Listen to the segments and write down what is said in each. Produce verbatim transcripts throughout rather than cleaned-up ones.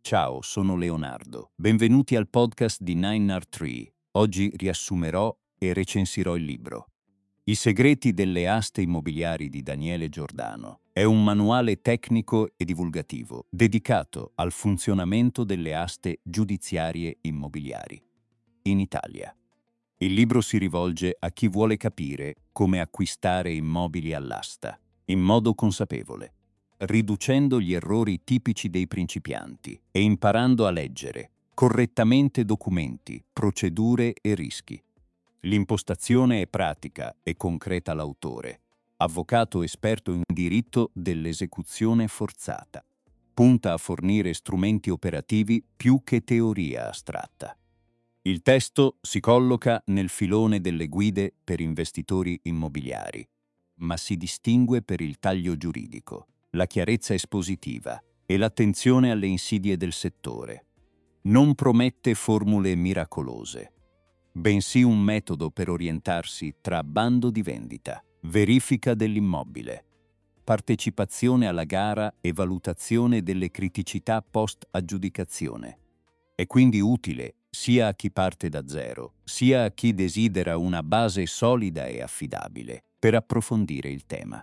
Ciao, sono Leonardo. Benvenuti al podcast di nine R tre. Oggi riassumerò e recensirò il libro I segreti delle aste immobiliari di Daniele Giordano. È un manuale tecnico e divulgativo dedicato al funzionamento delle aste giudiziarie immobiliari in Italia. Il libro si rivolge a chi vuole capire come acquistare immobili all'asta in modo consapevole, riducendo gli errori tipici dei principianti e imparando a leggere correttamente documenti, procedure e rischi. L'impostazione è pratica e concreta l'autore, avvocato esperto in diritto dell'esecuzione forzata. Punta a fornire strumenti operativi più che teoria astratta. Il testo si colloca nel filone delle guide per investitori immobiliari, ma si distingue per il taglio giuridico, la chiarezza espositiva e l'attenzione alle insidie del settore. Non promette formule miracolose, bensì un metodo per orientarsi tra bando di vendita, verifica dell'immobile, partecipazione alla gara e valutazione delle criticità post-aggiudicazione. È quindi utile sia a chi parte da zero, sia a chi desidera una base solida e affidabile per approfondire il tema.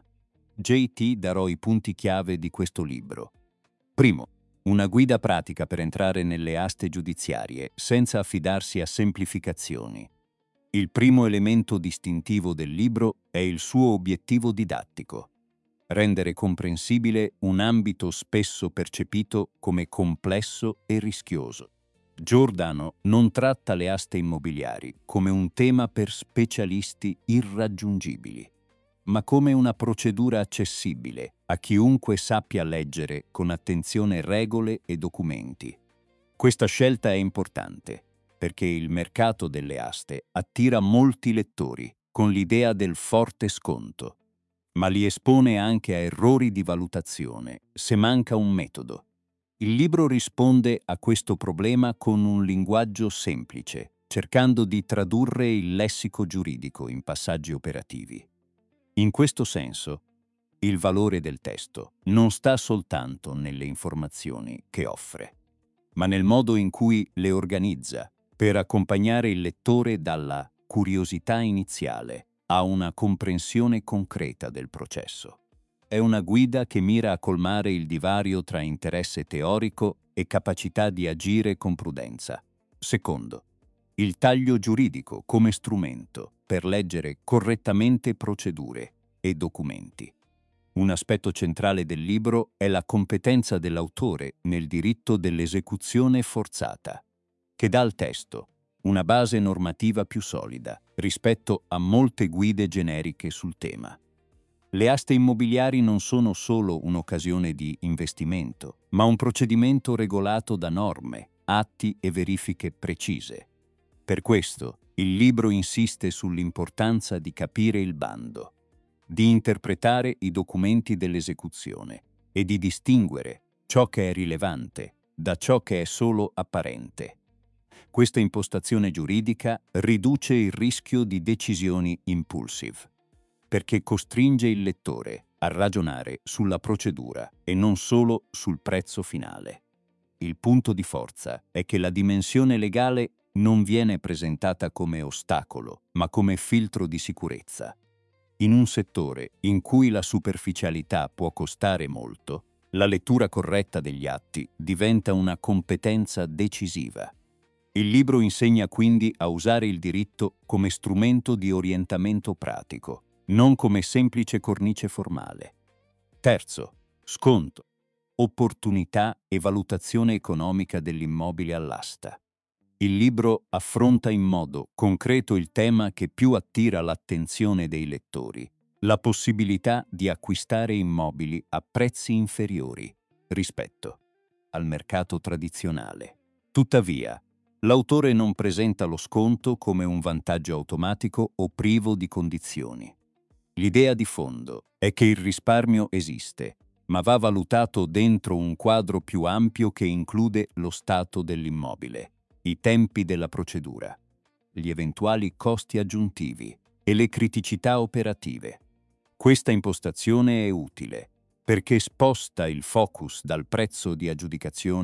J T darò i punti chiave di questo libro. Primo, una guida pratica per entrare nelle aste giudiziarie senza affidarsi a semplificazioni. Il primo elemento distintivo del libro è il suo obiettivo didattico: rendere comprensibile un ambito spesso percepito come complesso e rischioso. Giordano non tratta le aste immobiliari come un tema per specialisti irraggiungibili, ma come una procedura accessibile a chiunque sappia leggere con attenzione regole e documenti. Questa scelta è importante perché il mercato delle aste attira molti lettori con l'idea del forte sconto, ma li espone anche a errori di valutazione se manca un metodo. Il libro risponde a questo problema con un linguaggio semplice, cercando di tradurre il lessico giuridico in passaggi operativi. In questo senso, il valore del testo non sta soltanto nelle informazioni che offre, ma nel modo in cui le organizza per accompagnare il lettore dalla curiosità iniziale a una comprensione concreta del processo. È una guida che mira a colmare il divario tra interesse teorico e capacità di agire con prudenza. Secondo, il taglio giuridico come strumento per leggere correttamente procedure e documenti. Un aspetto centrale del libro è la competenza dell'autore nel diritto dell'esecuzione forzata, che dà al testo una base normativa più solida rispetto a molte guide generiche sul tema. Le aste immobiliari non sono solo un'occasione di investimento, ma un procedimento regolato da norme, atti e verifiche precise. Per questo, il libro insiste sull'importanza di capire il bando, di interpretare i documenti dell'esecuzione e di distinguere ciò che è rilevante da ciò che è solo apparente. Questa impostazione giuridica riduce il rischio di decisioni impulsive, perché costringe il lettore a ragionare sulla procedura e non solo sul prezzo finale. Il punto di forza è che la dimensione legale non viene presentata come ostacolo, ma come filtro di sicurezza. In un settore in cui la superficialità può costare molto, la lettura corretta degli atti diventa una competenza decisiva. Il libro insegna quindi a usare il diritto come strumento di orientamento pratico, non come semplice cornice formale. Terzo, sconto, opportunità e valutazione economica dell'immobile all'asta. Il libro affronta in modo concreto il tema che più attira l'attenzione dei lettori: la possibilità di acquistare immobili a prezzi inferiori rispetto al mercato tradizionale. Tuttavia, l'autore non presenta lo sconto come un vantaggio automatico o privo di condizioni. L'idea di fondo è che il risparmio esiste, ma va valutato dentro un quadro più ampio che include lo stato dell'immobile, i tempi della procedura, gli eventuali costi aggiuntivi e le criticità operative. Questa impostazione è utile perché sposta il focus dal prezzo di aggiudicazione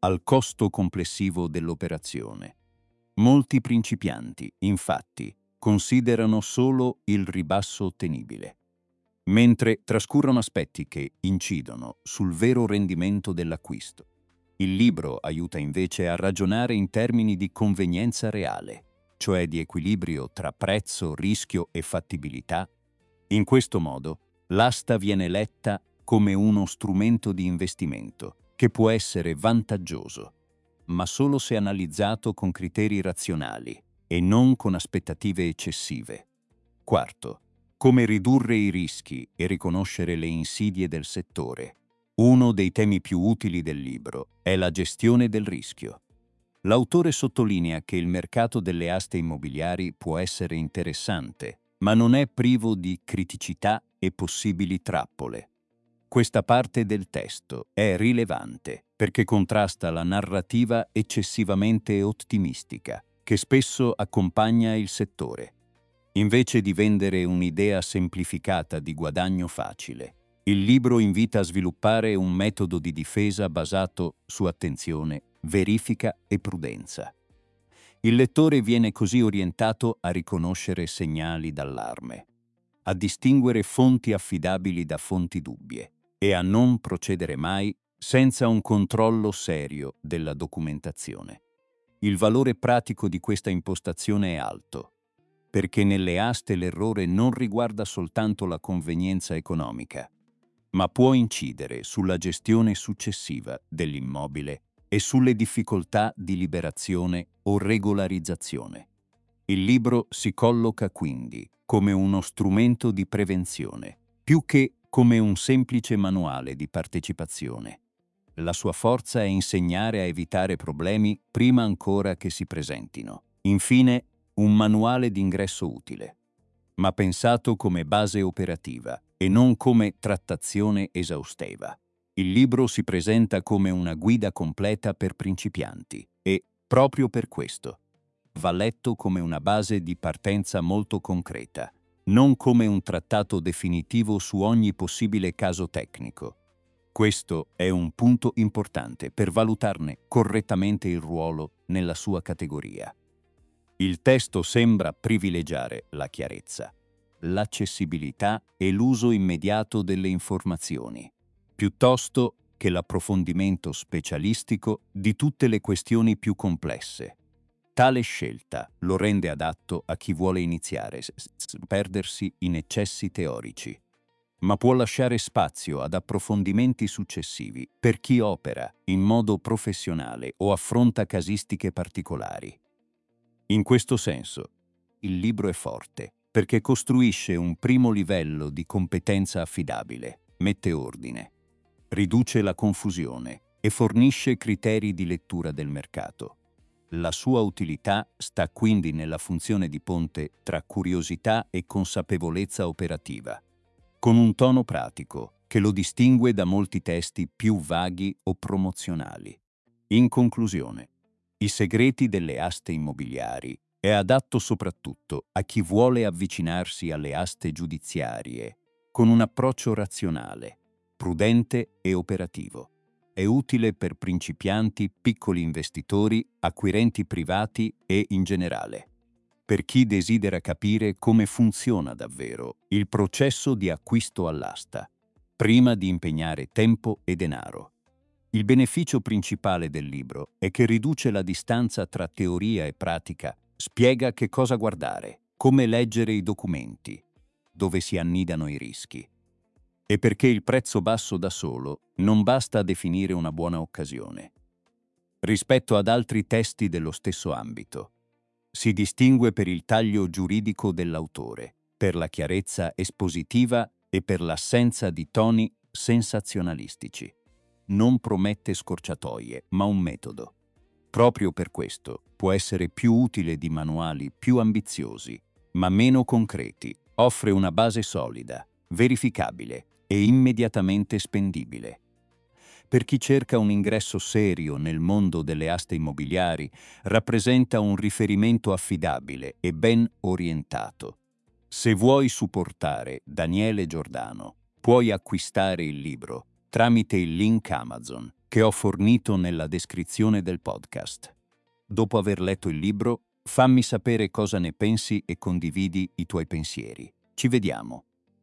al costo complessivo dell'operazione. Molti principianti, infatti, considerano solo il ribasso ottenibile, mentre trascurano aspetti che incidono sul vero rendimento dell'acquisto. Il libro aiuta invece a ragionare in termini di convenienza reale, cioè di equilibrio tra prezzo, rischio e fattibilità. In questo modo, l'asta viene letta come uno strumento di investimento che può essere vantaggioso, ma solo se analizzato con criteri razionali e non con aspettative eccessive. Quarto, come ridurre i rischi e riconoscere le insidie del settore. Uno dei temi più utili del libro è la gestione del rischio. L'autore sottolinea che il mercato delle aste immobiliari può essere interessante, ma non è privo di criticità e possibili trappole. Questa parte del testo è rilevante perché contrasta la narrativa eccessivamente ottimistica che spesso accompagna il settore. Invece di vendere un'idea semplificata di guadagno facile, il libro invita a sviluppare un metodo di difesa basato su attenzione, verifica e prudenza. Il lettore viene così orientato a riconoscere segnali d'allarme, a distinguere fonti affidabili da fonti dubbie e a non procedere mai senza un controllo serio della documentazione. Il valore pratico di questa impostazione è alto, perché nelle aste l'errore non riguarda soltanto la convenienza economica, ma può incidere sulla gestione successiva dell'immobile e sulle difficoltà di liberazione o regolarizzazione. Il libro si colloca quindi come uno strumento di prevenzione, più che come un semplice manuale di partecipazione. La sua forza è insegnare a evitare problemi prima ancora che si presentino. Infine, un manuale d'ingresso utile, ma pensato come base operativa e non come trattazione esaustiva. Il libro si presenta come una guida completa per principianti e, proprio per questo, va letto come una base di partenza molto concreta, non come un trattato definitivo su ogni possibile caso tecnico. Questo è un punto importante per valutarne correttamente il ruolo nella sua categoria. Il testo sembra privilegiare la chiarezza, l'accessibilità e l'uso immediato delle informazioni, piuttosto che l'approfondimento specialistico di tutte le questioni più complesse. Tale scelta lo rende adatto a chi vuole iniziare senza perdersi in eccessi teorici, ma può lasciare spazio ad approfondimenti successivi per chi opera in modo professionale o affronta casistiche particolari. In questo senso, il libro è forte perché costruisce un primo livello di competenza affidabile, mette ordine, riduce la confusione e fornisce criteri di lettura del mercato. La sua utilità sta quindi nella funzione di ponte tra curiosità e consapevolezza operativa, con un tono pratico che lo distingue da molti testi più vaghi o promozionali. In conclusione, I segreti delle aste immobiliari è adatto soprattutto a chi vuole avvicinarsi alle aste giudiziarie con un approccio razionale, prudente e operativo. È utile per principianti, piccoli investitori, acquirenti privati e, in generale, per chi desidera capire come funziona davvero il processo di acquisto all'asta, prima di impegnare tempo e denaro. Il beneficio principale del libro è che riduce la distanza tra teoria e pratica, spiega che cosa guardare, come leggere i documenti, dove si annidano i rischi. E perché il prezzo basso da solo non basta a definire una buona occasione. Rispetto ad altri testi dello stesso ambito, si distingue per il taglio giuridico dell'autore, per la chiarezza espositiva e per l'assenza di toni sensazionalistici. Non promette scorciatoie, ma un metodo. Proprio per questo può essere più utile di manuali più ambiziosi, ma meno concreti. Offre una base solida, verificabile e immediatamente spendibile. Per chi cerca un ingresso serio nel mondo delle aste immobiliari, rappresenta un riferimento affidabile e ben orientato. Se vuoi supportare Daniele Giordano, puoi acquistare il libro tramite il link Amazon che ho fornito nella descrizione del podcast. Dopo aver letto il libro, fammi sapere cosa ne pensi e condividi i tuoi pensieri. Ci vediamo.